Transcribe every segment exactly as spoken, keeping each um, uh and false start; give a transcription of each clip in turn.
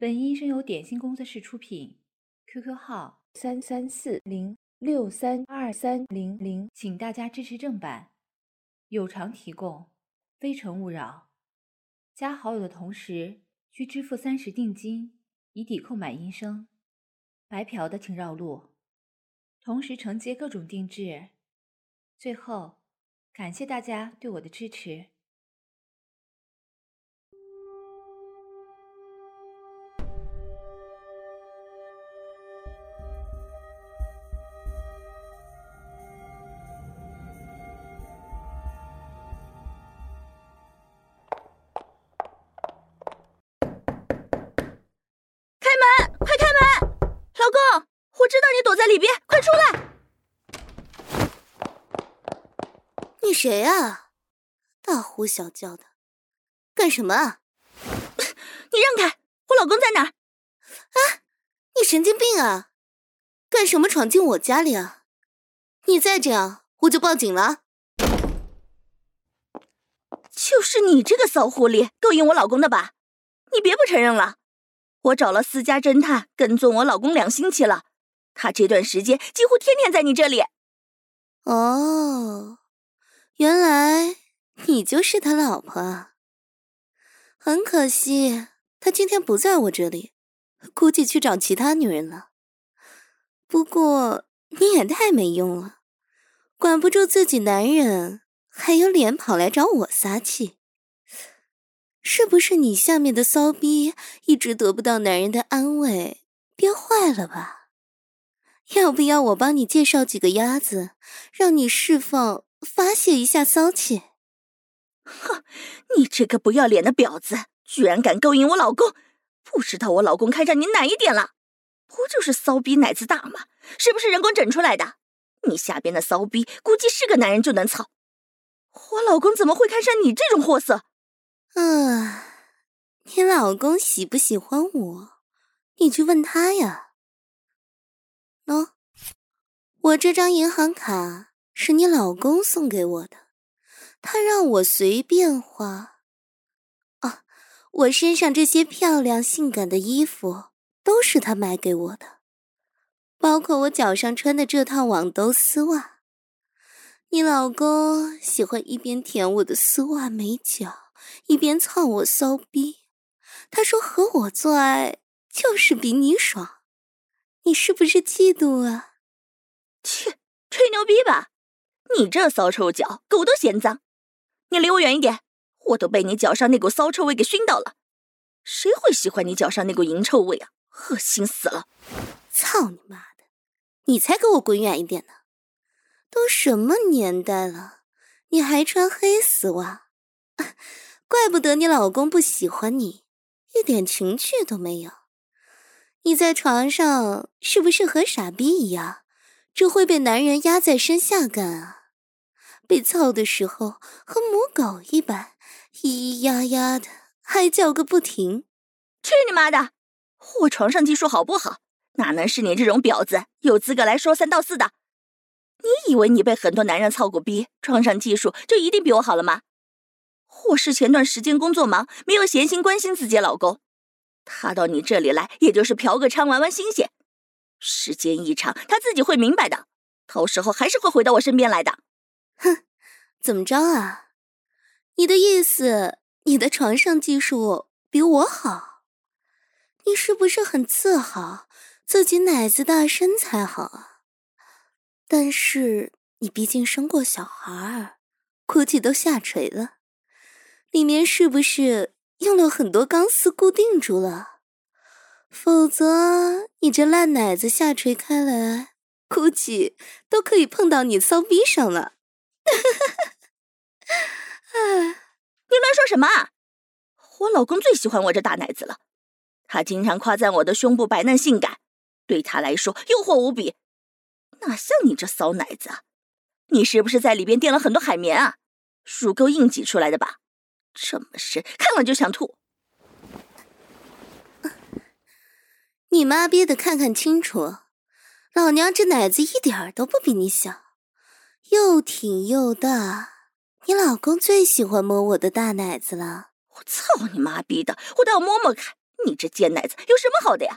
本音声由点心工作室出品 ，Q Q 号三三四零六三二三零零，请大家支持正版，有偿提供，非诚勿扰。加好友的同时需支付三十定金，以抵扣买音声。白嫖的请绕路，同时承接各种定制。最后，感谢大家对我的支持。 老公，我知道你躲在里边，快出来！ 你谁啊？大呼小叫的，干什么啊？ 你让开！我老公在哪儿？ 啊！你神经病啊！干什么闯进我家里啊？你再这样，我就报警了。 就是你这个骚狐狸勾引我老公的吧？你别不承认了。我找了私家侦探跟踪我老公两星期了，他这段时间几乎天天在你这里。 哦，原来你就是他老婆啊。很可惜，他今天不在我这里，估计去找其他女人了。不过你也太没用了，管不住自己男人，还有脸跑来找我撒气。是不是你下面的骚逼一直得不到男人的安慰，憋坏了吧？要不要我帮你介绍几个鸭子，让你释放发泄一下骚气？ 哼，你这个不要脸的婊子，居然敢勾引我老公！不知道我老公看上你哪一点了？不就是骚逼奶子大吗？是不是人工整出来的？你下边的骚逼估计是个男人就能操。我老公怎么会看上你这种货色？ 啊，你老公喜不喜欢我？你去问他呀。喏、哦，我这张银行卡是你老公送给我的，他让我随便花。啊，我身上这些漂亮性感的衣服都是他买给我的，包括我脚上穿的这套网兜丝袜。你老公喜欢一边舔我的丝袜美脚，一边操我骚逼，他说和我做爱就是比你爽，你是不是嫉妒啊？ 切，吹牛逼吧！你这骚臭脚，狗都嫌脏。你离我远一点，我都被你脚上那股骚臭味给熏到了。谁会喜欢你脚上那股淫臭味啊？恶心死了！ 操你妈的！你才给我滚远一点呢！都什么年代了，你还穿黑丝袜？怪不得你老公不喜欢你，一点情趣都没有。你在床上是不是和傻逼一样，只会被男人压在身下干啊？被操的时候和母狗一般，咿咿呀呀的，还叫个不停。 去你妈的！我床上技术好不好，哪能是你这种婊子有资格来说三道四的？你以为你被很多男人操过逼，床上技术就一定比我好了吗？我是前段时间工作忙，没有闲心关心自己老公，他到你这里来也就是嫖个娼玩玩新鲜，时间一长他自己会明白的，到时候还是会回到我身边来的。 哼，怎么着啊？你的意思，你的床上技术比我好？你是不是很自豪自己奶子大身材好啊？但是你毕竟生过小孩，估计都下垂了，里面是不是用了很多钢丝固定住了？否则你这烂奶子下垂开来，估计都可以碰到你骚逼上了。 你乱说什么啊？我老公最喜欢我这大奶子了，他经常夸赞我的胸部白嫩性感，对他来说诱惑无比。哪像你这骚奶子啊？你是不是在里边垫了很多海绵啊？乳沟硬挤出来的吧？这么深，看了就想吐。 你妈逼的看看清楚，老娘这奶子一点儿都不比你小，又挺又大，你老公最喜欢摸我的大奶子了。 我操你妈逼的，我倒要摸摸看， 你这贱奶子有什么好的呀？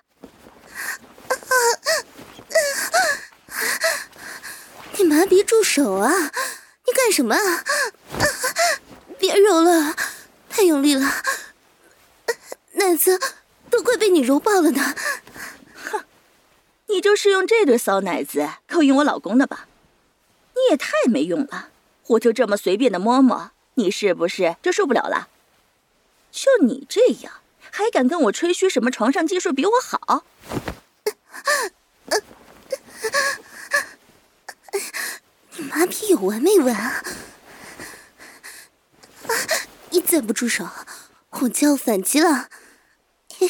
你妈逼住手啊！你干什么啊？别揉了，太用力了，奶子都快被你揉爆了呢。 哼，你就是用这对骚奶子勾引我老公的吧？你也太没用了，我就这么随便的摸摸，你是不是就受不了了？就你这样，还敢跟我吹嘘什么床上技术比我好？ 你妈逼有完没完啊？你再不住手，我就要反击了！ 你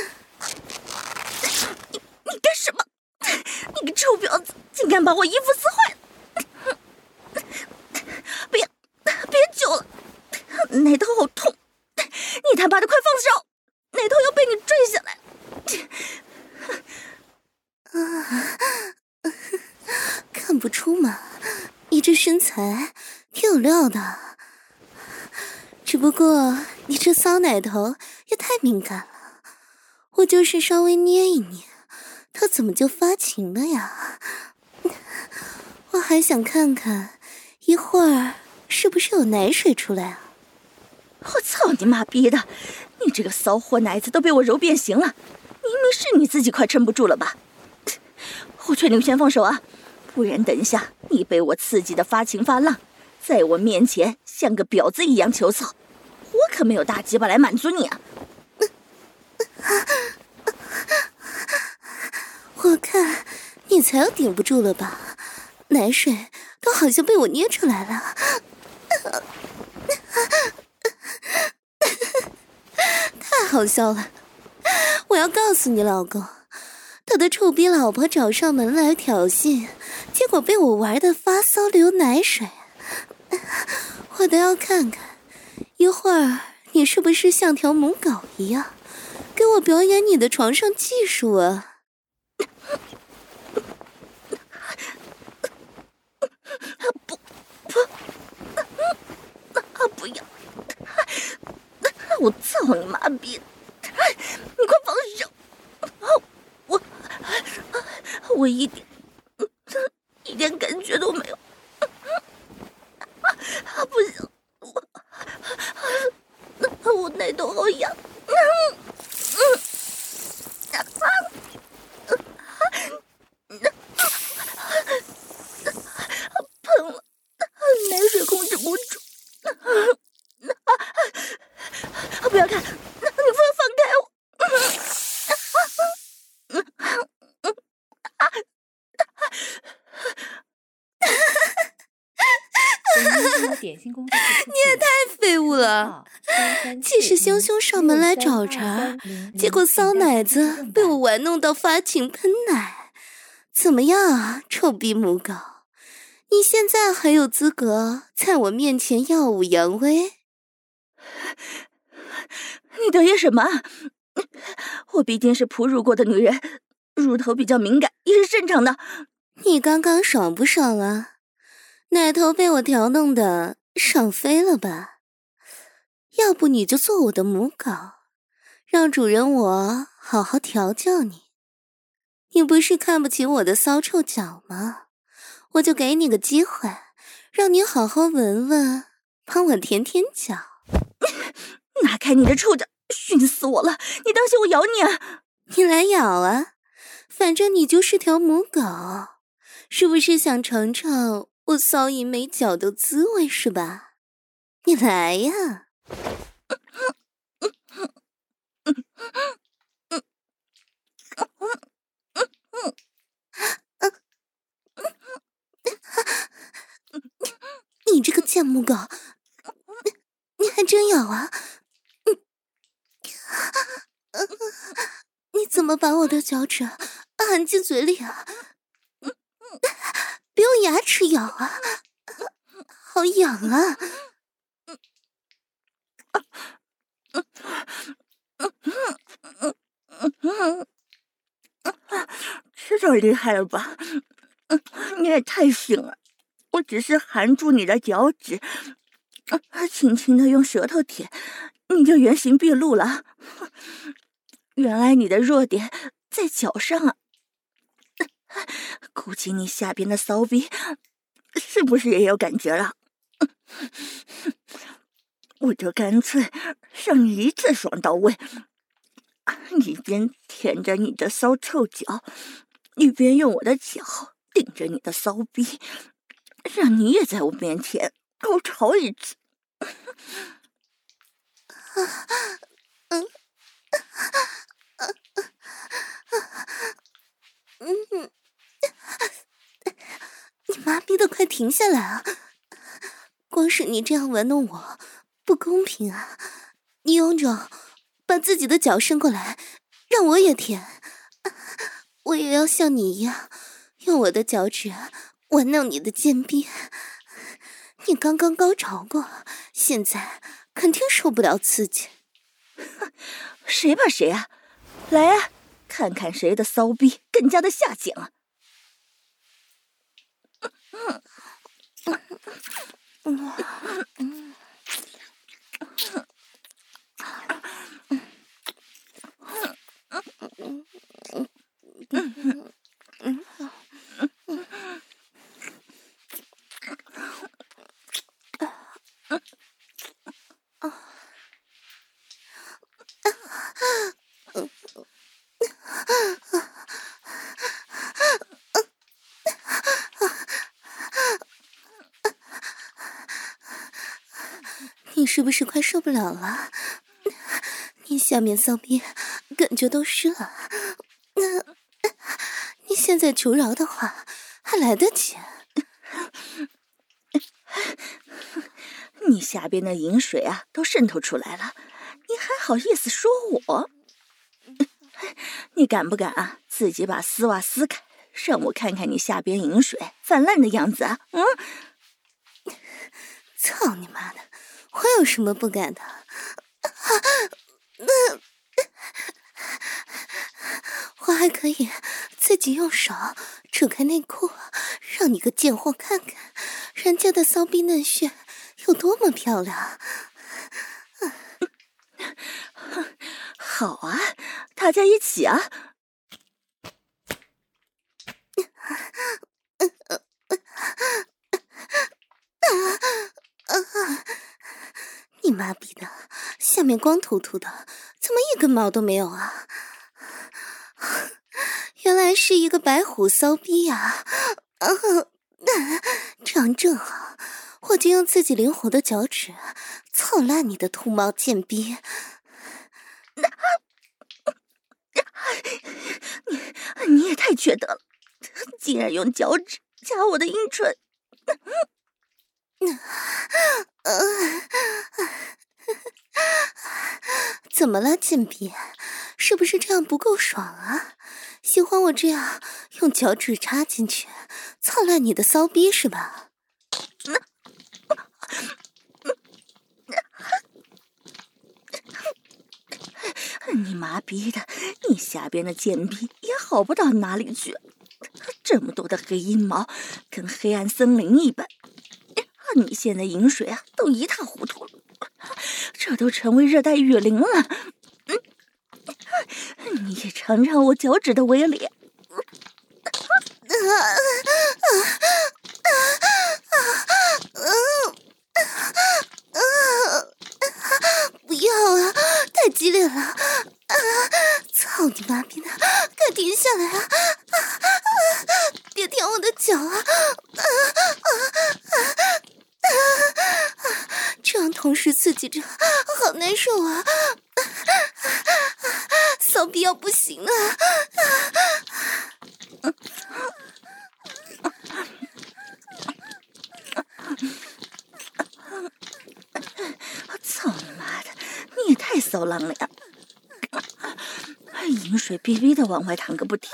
你干什么？你个臭婊子，竟敢把我衣服撕坏了！别别揪了，奶头好痛！你他妈的快放手，奶头要被你坠下来！ 啊，看不出嘛，你这身材挺有料的。只不过你这骚奶头也太敏感了，我就是稍微捏一捏，它怎么就发情了呀？我还想看看一会儿是不是有奶水出来啊？ 我操你妈逼的！你这个骚货奶子都被我揉变形了，明明是你自己快撑不住了吧？我劝你先放手啊，不然等一下你被我刺激的发情发浪，在我面前像个婊子一样求草，我可没有大鸡巴来满足你啊！ 我看你才要顶不住了吧，奶水都好像被我捏出来了。太好笑了！我要告诉你老公，他的臭逼老婆找上门来挑衅，结果被我玩得发骚流奶水。我都要看看，一会儿你是不是像条母狗一样，给我表演你的床上技术啊！ 不不啊！不要！我操你妈逼！你快放手！我我一点一点感觉都没有！啊不行！我我奶头好痒！嗯嗯，喷了，奶水控制不住！不要看，你不要放开我！ 你也太废物了！气势汹汹上门来找茬，结果骚奶子被我玩弄到发情喷奶，怎么样啊，臭逼母狗！你现在还有资格在我面前耀武扬威？ 你得意什么？我毕竟是哺乳过的女人，乳头比较敏感也是正常的。 你刚刚爽不爽啊？奶头被我调弄的爽飞了吧？要不你就做我的母狗，让主人我好好调教你。你不是看不起我的骚臭脚吗？我就给你个机会，让你好好闻闻，帮我舔舔脚。 拿开你的臭脚，熏死我了！你当心我咬你啊！ 你来咬啊，反正你就是条母狗，是不是想尝尝我骚淫没脚的滋味是吧？你来呀！你这个贱母狗，你还真咬啊！你怎么把我的脚趾含进嘴里啊？别用牙齿咬啊，好痒啊！ 这招厉害了吧？你也太行了！我只是含住你的脚趾，轻轻的用舌头舔，你就原形毕露了。 原来你的弱点在脚上啊！估计你下边的骚逼是不是也有感觉了？我就干脆让你一次爽到位，一边舔着你的骚臭脚，一边用我的脚顶着你的骚逼，让你也在我面前高潮一次。 嗯嗯，你妈逼的快停下来啊！光是你这样玩弄我，不公平啊！你有种把自己的脚伸过来，让我也舔，我也要像你一样，用我的脚趾玩弄你的贱逼。你刚刚高潮过，现在肯定受不了刺激。 谁怕谁啊！来啊，看看谁的骚逼更加的下贱啊！ 嗯嗯你是不是快受不了了？你下面骚逼感觉都湿了，那你现在求饶的话还来得及。 你下边的饮水啊都渗透出来了，你还好意思说我？你敢不敢啊自己把丝袜撕开，让我看看你下边饮水泛滥的样子啊？嗯， 操你妈的，我有什么不敢的？我还可以自己用手扯开内裤，让你个贱货看看人家的骚逼嫩穴有多么漂亮。 好啊，大家一起啊！ 你妈逼的，下面光秃秃的，怎么一根毛都没有啊？原来是一个白虎骚逼呀！啊，这样正好，我就用自己灵活的脚趾操烂你的秃毛贱逼。 你你也太缺德了，竟然用脚趾夹我的阴唇！ 怎么了，贱逼？是不是这样不够爽啊？喜欢我这样用脚趾插进去，操烂你的骚逼是吧？ 你妈逼的，你下边的贱逼也好不到哪里去，这么多的黑阴毛，跟黑暗森林一般。你现在饮水啊，都一塌糊涂了，这都成为热带雨林了。嗯，你也尝尝我脚趾的威力。 不要啊！太激烈了！啊！操你妈逼的！快停下来啊！别舔我的脚啊！这样同时刺激着，好难受啊！骚逼要不行了！ 操你妈的，你也太骚浪了呀！饮水逼逼的往外淌个不停。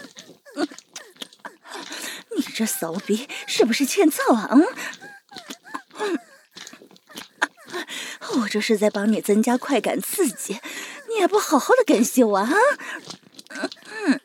你这骚逼是不是欠操啊？嗯，我这是在帮你增加快感刺激，你也不好好的感谢我啊！嗯。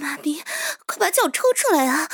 妈逼，快把脚抽出来啊！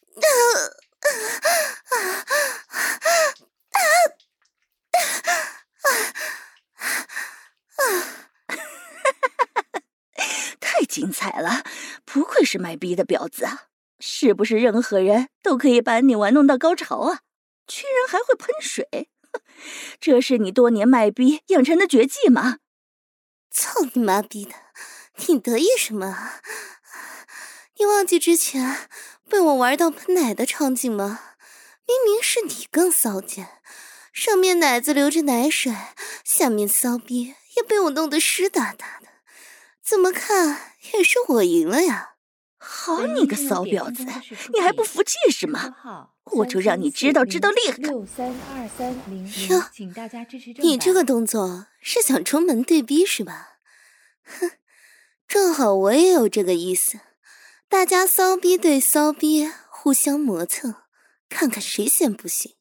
太精彩了，不愧是卖逼的婊子啊！是不是任何人都可以把你玩弄到高潮啊？居然还会喷水，这是你多年卖逼养成的绝技吗？ 操你妈逼的，你得意什么啊？你忘记之前被我玩到喷奶的场景吗？明明是你更骚贱，上面奶子流着奶水，下面骚逼也被我弄得湿哒哒的，怎么看也是我赢了呀。 好你个骚婊子，你还不服气是吗？我就让你知道知道厉害。 六三二三零零，请大家支持正版。 你这个动作是想出门对逼是吧？哼，正好我也有这个意思，大家骚逼对骚逼，互相磨蹭，看看谁先不行。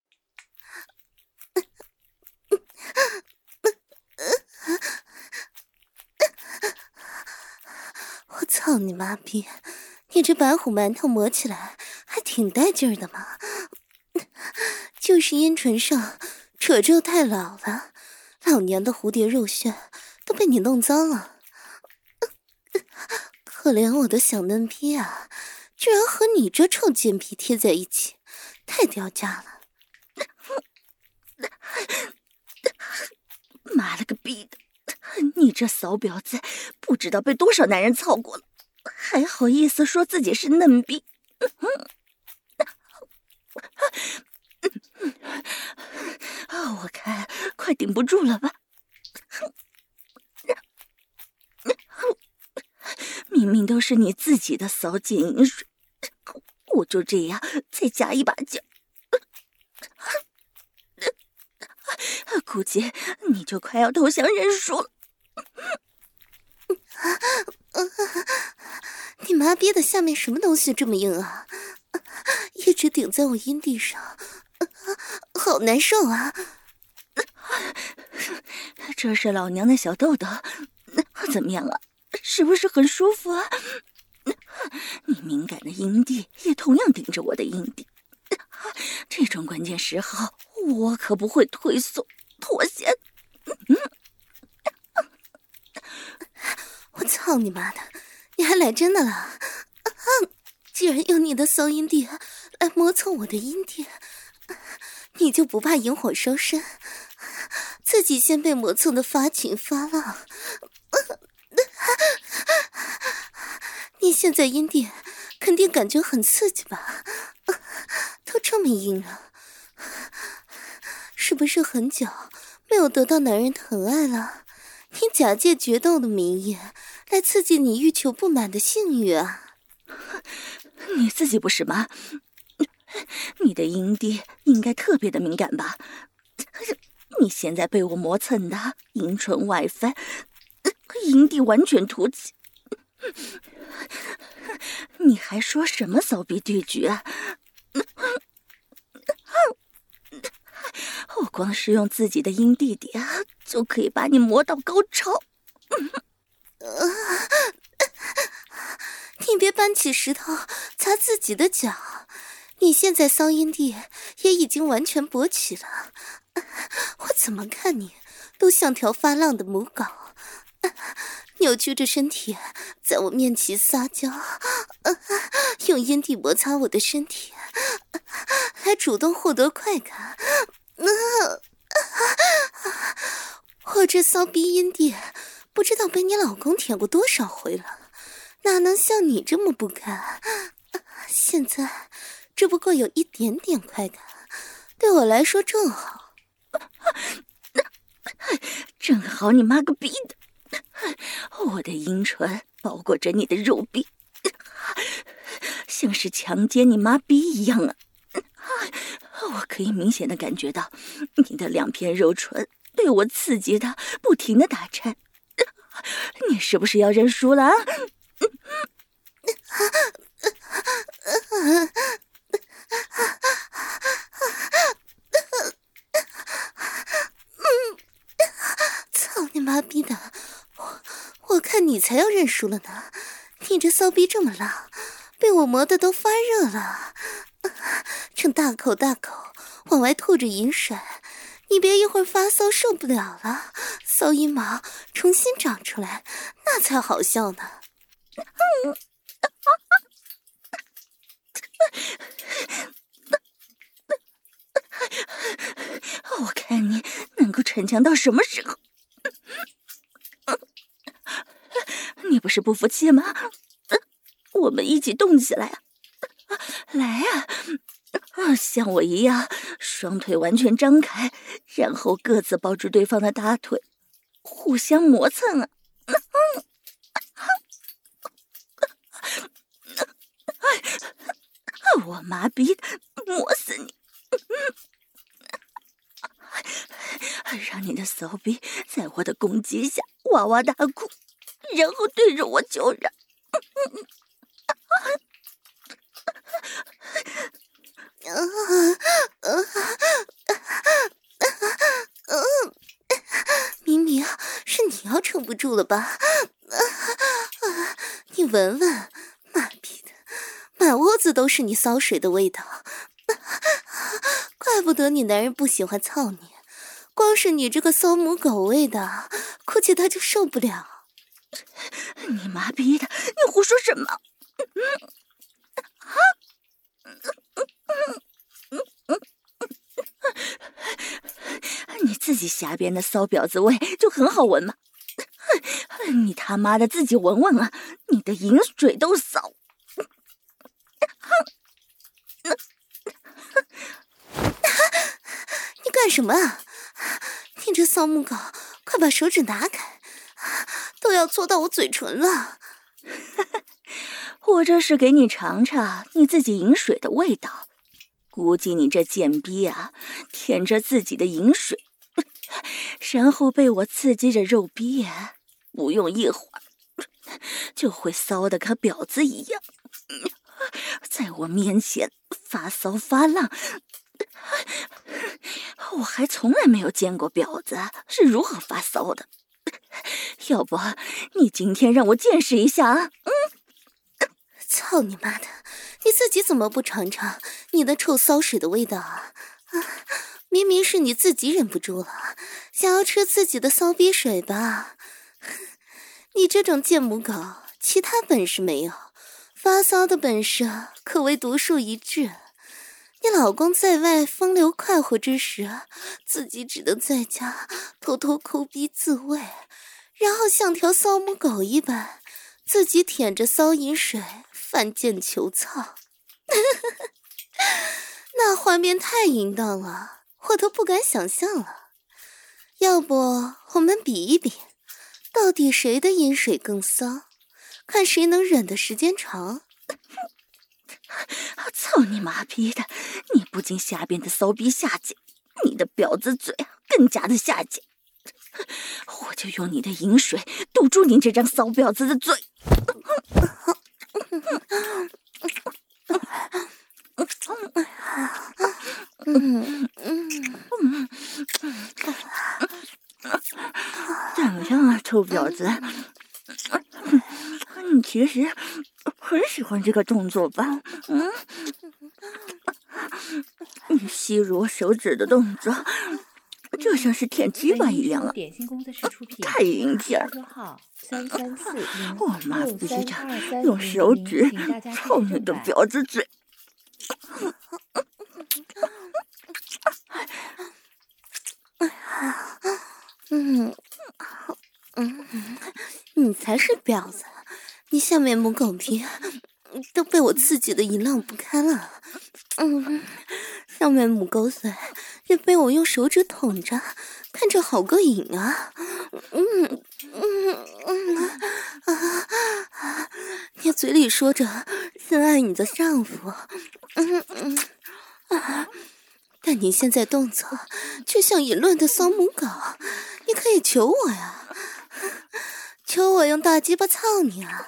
我操你妈逼！你这白虎馒头磨起来还挺带劲儿的嘛，就是阴唇上褶皱太老了，老娘的蝴蝶肉穴都被你弄脏了。可怜我的小嫩逼啊，居然和你这臭贱逼贴在一起，太掉价了。 妈了个逼的，你这骚婊子不知道被多少男人操过了，还好意思说自己是嫩逼。我看快顶不住了吧。明明都是你自己的骚劲饮水，我就这样再加一把劲，估计你就快要投降认输了。 你妈逼的下面什么东西这么硬啊？一直顶在我阴蒂上，好难受啊！ 这是老娘的小豆豆，怎么样啊？是不是很舒服啊？你敏感的阴蒂也同样顶着我的阴蒂，这种关键时候我可不会退缩妥协。嗯， 我操你妈的，你还来真的了！既然用你的骚阴蒂来磨蹭我的阴蒂，你就不怕引火烧身，自己先被磨蹭的发情发浪？你现在阴蒂肯定感觉很刺激吧？都这么硬了，是不是很久没有得到男人疼爱了？你假借决斗的名义来刺激你欲求不满的性欲啊？ 你自己不是吗？你的阴蒂应该特别的敏感吧？你现在被我磨蹭的阴唇外翻，阴蒂完全凸起，你还说什么骚逼对决啊？我光是用自己的阴蒂底啊，就可以把你磨到高潮。 你别搬起石头砸自己的脚，你现在骚阴蒂也已经完全勃起了，我怎么看你都像条发浪的母狗，扭曲着身体在我面前撒娇，用阴蒂摩擦我的身体，来主动获得快感。我这骚逼阴蒂不知道被你老公舔过多少回了，哪能像你这么不堪？现在只不过有一点点快感，对我来说正好。 正好你妈个逼的！我的阴唇包裹着你的肉壁，像是强奸你妈逼一样啊！我可以明显的感觉到你的两片肉唇被我刺激的不停的打颤，你是不是要认输了啊？ 操你妈逼的！我我看你才要认输了呢！ 你这骚逼这么浪，被我磨得都发热了，正大口大口往外吐着饮水，你别一会儿发骚受不了了，骚阴毛重新长出来，那才好笑呢。嗯我看你能够逞强到什么时候？你不是不服气吗？我们一起动起来啊！来啊！像我一样，双腿完全张开，然后各自抱住对方的大腿，互相磨蹭啊！我麻痹的磨死你！让你的骚逼在我的攻击下哇哇大哭，然后对着我叫嚷。 明明是你要撑不住了吧？你闻闻，妈逼的，满屋子都是你骚水的味道，怪不得你男人不喜欢操你。光是你这个骚母狗味的，估计他就受不了。 你妈逼的，你胡说什么？你自己瞎编的骚婊子味就很好闻吗？你他妈的自己闻闻啊！你的饮水都骚。 你干什么啊？你这骚母狗，快把手指拿开，都要戳到我嘴唇了。 我这是给你尝尝你自己饮水的味道。估计你这贱逼啊，舔着自己的饮水，然后被我刺激着肉逼啊，不用一会儿就会骚得和婊子一样，在我面前发骚发浪。我还从来没有见过婊子是如何发骚的，要不你今天让我见识一下啊！嗯， 操你妈的，你自己怎么不尝尝你的臭骚水的味道啊？啊，明明是你自己忍不住了，想要吃自己的骚逼水吧？你这种贱母狗，其他本事没有，发骚的本事可谓独树一帜。你老公在外风流快活之时，自己只能在家偷偷抠逼自慰，然后像条骚母狗一般，自己舔着骚饮水犯贱求操。那画面太淫荡了，我都不敢想象了。要不我们比一比，到底谁的饮水更骚，看谁能忍的时间长。 操你妈逼的！你不仅下边的骚逼下贱，你的婊子嘴更加的下贱。我就用你的饮水堵住你这张骚婊子的嘴。 嗯嗯， 怎么样啊，臭婊子？你其实很喜欢这个动作吧？嗯，你吸入我手指的动作，就像是舔鸡巴一样啊！ 点心公子是出品， 太淫贱了！我妈逼着用手指操你的婊子嘴！ 嗯嗯，你才是婊子！你下面母狗皮都被我刺激的淫浪不堪了。嗯，上面母狗嘴也被我用手指捅着，看着好过瘾啊！嗯嗯嗯啊！你嘴里说着深爱你的丈夫，嗯嗯啊，但你现在动作却像淫乱的骚母狗，你可以求我呀，求我用大鸡巴操你啊！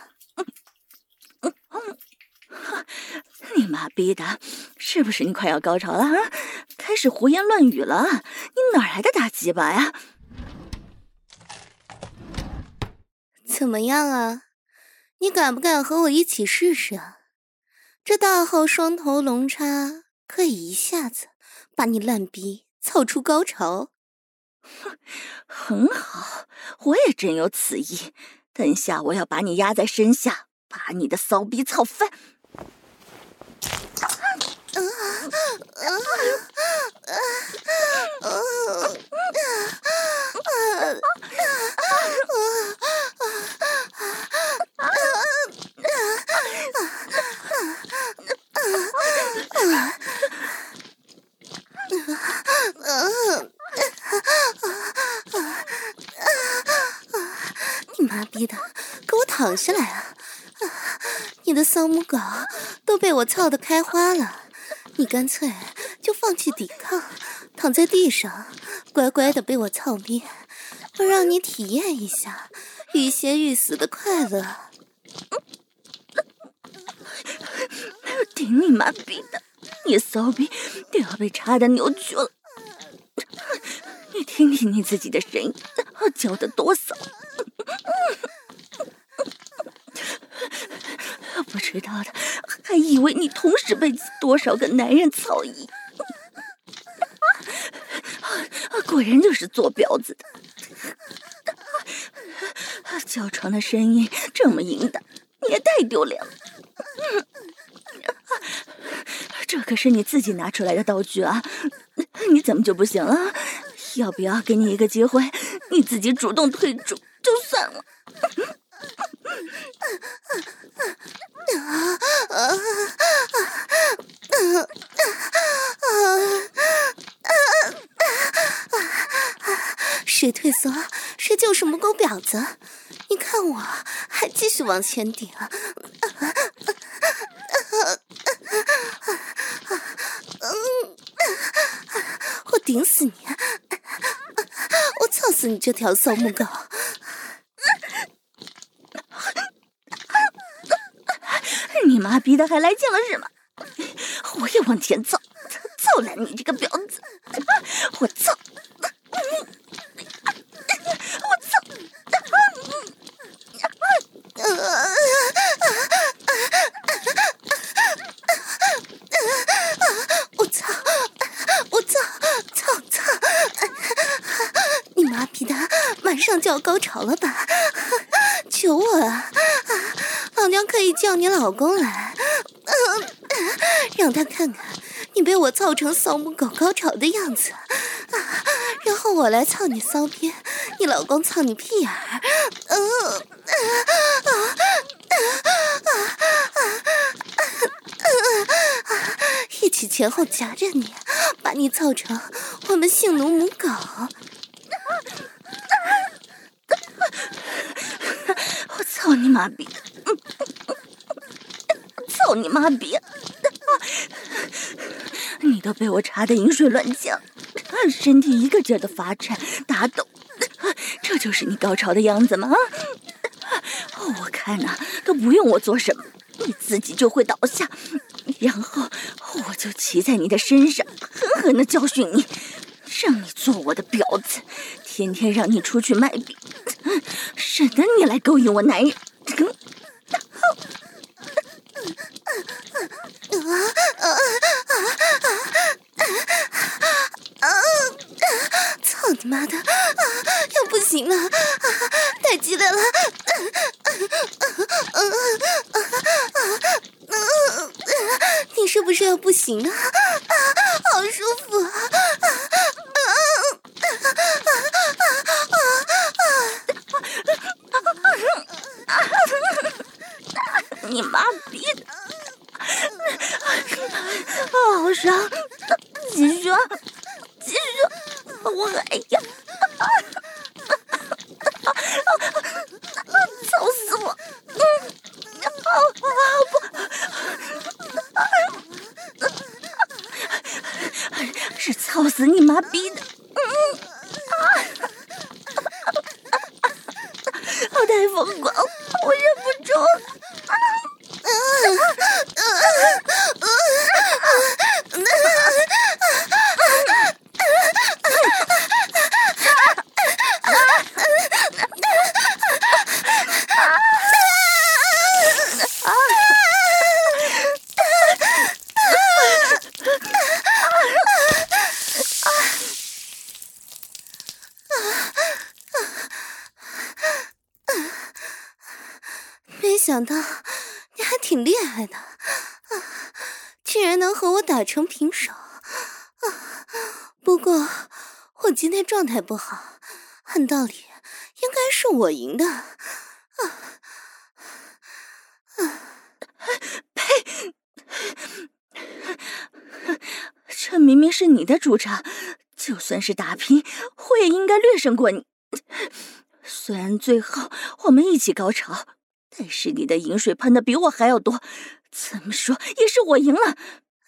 你妈逼的，是不是你快要高潮了啊？开始胡言乱语了？你哪来的大鸡巴呀？ 怎么样啊？ 你敢不敢和我一起试试啊？这大号双头龙叉可以一下子把你烂逼操出高潮。 很好，我也真有此意。等下我要把你压在身下，把你的骚逼操翻。 你妈逼的，给我躺下来啊！你的骚母狗都被我操得开花了，你干脆就放弃抵抗，躺在地上，乖乖的被我操灭，我让你体验一下欲仙欲死的快乐。 顶你妈逼的，你骚逼都要被插得扭曲了。你听听你自己的声音，叫得多骚。不知道的还以为你同时被多少个男人操淫，果然就是做婊子的。叫床的声音这么淫荡，你也太丢脸了。这可是你自己拿出来的道具啊，你怎么就不行了？要不要给你一个机会，你自己主动退出就算了。 谁退缩谁就是母狗婊子，你看我还继续往前顶。我顶死你，我操死你这条骚母狗。 你妈逼的还来劲了是吗？我也往前操，操烂你这个婊子！我操！我操！ 我操！我操！操操！你妈逼的，马上就要高潮了吧？求我啊！老娘可以叫你老公来，嗯，让他看看你被我操成骚母狗高潮的样子，然后我来操你骚边，你老公操你屁眼儿，嗯，一起前后夹着你，把你操成我们性奴母狗。 我操你妈逼！操你妈逼！你都被我插得饮水乱溅，身体一个劲儿的发颤打抖，这就是你高潮的样子吗？我看啊，都不用我做什么，你自己就会倒下，然后我就骑在你的身上，狠狠地教训你，让你做我的婊子，天天让你出去卖逼，省得你来勾引我男人。 操你妈的！要不行了，太激烈了！你是不是要不行了？好舒服啊！ 你妈逼的！好爽！继续啊，继续！我还要！操死我！嗯，好，不，是操死你妈逼的！嗯，我太疯狂，我忍不住了。 想到你还挺厉害的，啊，居然能和我打成平手。啊，不过我今天状态不好，按道理应该是我赢的。啊啊！ 呸！这明明是你的主场，就算是打拼，我也应该略胜过你。虽然最后我们一起高潮，但是你的饮水喷的比我还要多，怎么说也是我赢了。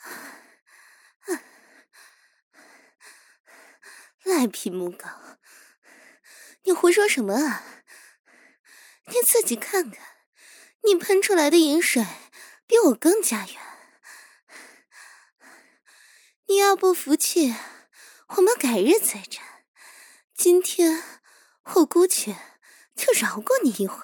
赖皮木狗，你胡说什么啊？你自己看看，你喷出来的饮水比我更加远。你要不服气，我们改日再战。今天我姑且就饶过你一回。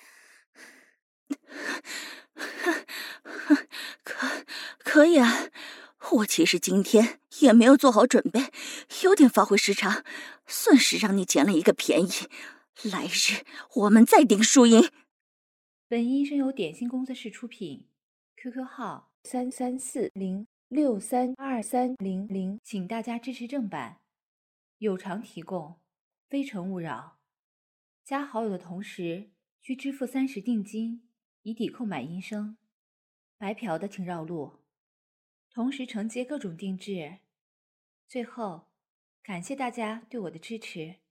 可可以啊，我其实今天也没有做好准备，有点发挥失常，算是让你捡了一个便宜。来日我们再定输赢。 本音声由点心工作室出品 ，Q Q 号三三四零六三二三零零，请大家支持正版，有偿提供，非诚勿扰。加好友的同时需支付三十定金，以抵购买音声。白嫖的请绕路，同时承接各种定制。最后，感谢大家对我的支持。